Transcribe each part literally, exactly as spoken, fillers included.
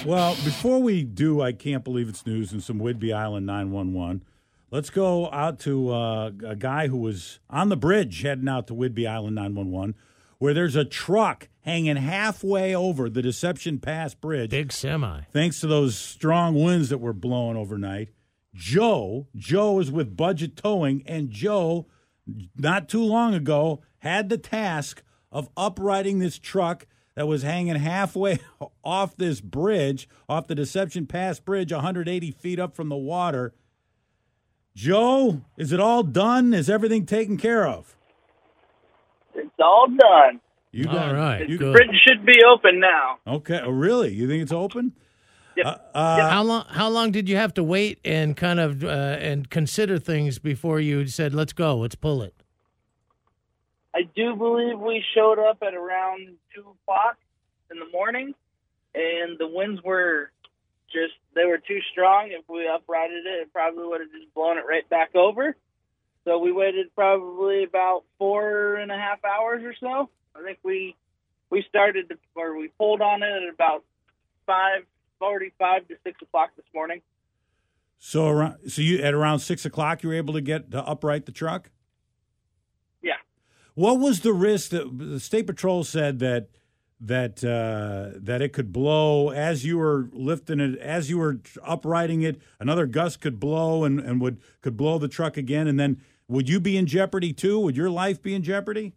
Well, before we do, I can't believe it's news and some Whidbey Island nine one one. Let's go out to uh, a guy who was on the bridge heading out to Whidbey Island nine one one, where there's a truck hanging halfway over the Deception Pass Bridge. Big semi. Thanks to those strong winds that were blowing overnight. Joe, Joe is with Budget Towing, and Joe, not too long ago, had the task of uprighting this truck that was hanging halfway off this bridge, off the Deception Pass Bridge, one hundred eighty feet up from the water. Joe, is it all done? Is everything taken care of? It's all done. You All got, right, you, The good. bridge should be open now. Okay, oh, really? You think it's open? Yep. Uh, uh, How long? How long did you have to wait and kind of uh, and consider things before you said, "Let's go, let's pull it"? I do believe we showed up at around two o'clock in the morning, and the winds were just, they were too strong. If we uprighted it, it probably would have just blown it right back over. So we waited probably about four and a half hours or so. I think we we started, to, or we pulled on it at about five forty-five to six o'clock this morning. So around, so you at around six o'clock, you were able to get to upright the truck. Yeah. What was the risk that the State Patrol said that that uh, that it could blow as you were lifting it, as you were uprighting it? Another gust could blow and, and would could blow the truck again, and then would you be in jeopardy too? Would your life be in jeopardy?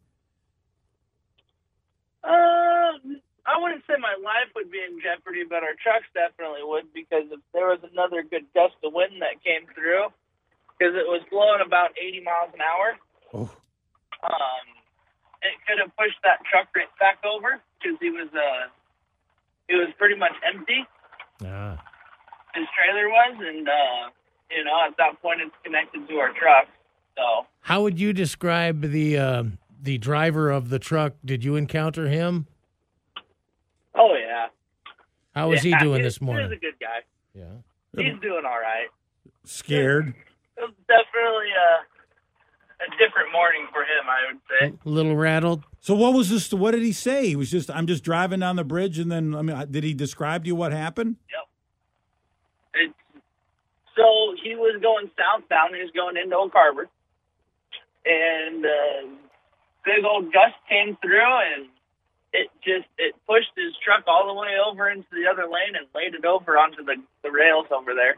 Uh, I wouldn't say my life would be in jeopardy, but our trucks definitely would, because if there was another good gust of wind that came through, because it was blowing about eighty miles an hour, Oh, um, it could have pushed that truck right back over, because he was uh, he was pretty much empty. Ah. His trailer was, and uh, you know, at that point, it's connected to our truck. So How would you describe the uh, the driver of the truck? Did you encounter him? oh yeah, How is yeah, he doing he- this morning? He's a good guy. Yeah. He's doing all right. scared. It was definitely a, a different morning for him, I would say. A little rattled. So what was this? What did he say? He was just, I'm just driving down the bridge, and then I mean, did he describe to you what happened? It's, so he was going southbound. He was going into Oak Harbor, and uh, big old gust came through, and it just it pushed his truck all the way over into the other lane and laid it over onto the, the rails over there.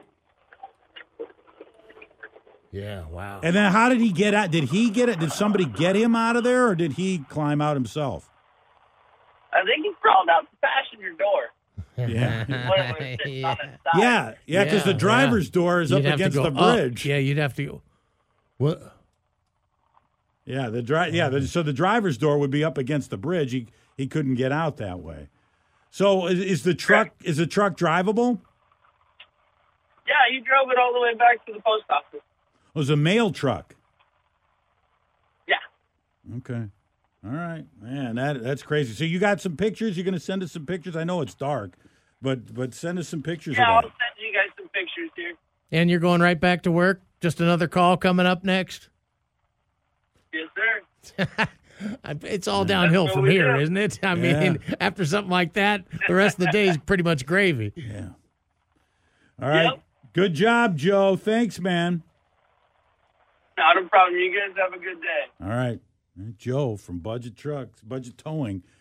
Yeah. Wow. And then how did he get out? Did he get it? Did somebody get him out of there, or did he climb out himself? I think he crawled out the passenger door. Yeah. When it was sitting on its side. Yeah, yeah, because Yeah, the driver's yeah. door is You'd up have to against go the up. bridge. Yeah, you'd have to go. What? Yeah, the dri- Yeah, the, so the driver's door would be up against the bridge. He he couldn't get out that way. So is, is the truck is the truck drivable? Yeah, he drove it all the way back to the post office. It was a mail truck. Yeah. Okay. All right, man. That that's crazy. So you got some pictures? You're going to send us some pictures? I know it's dark, but but send us some pictures Yeah, I'll of that. send you guys some pictures here. And you're going right back to work? Just another call coming up next? Yes, sir. It's all downhill what from we here, do. isn't it? I Yeah. mean, after something like that, the rest of the day is pretty much gravy. Yeah. All right. Yep. Good job, Joe. Thanks, man. Not a problem. You guys have a good day. All right. Joe from Budget Trucks, Budget Towing.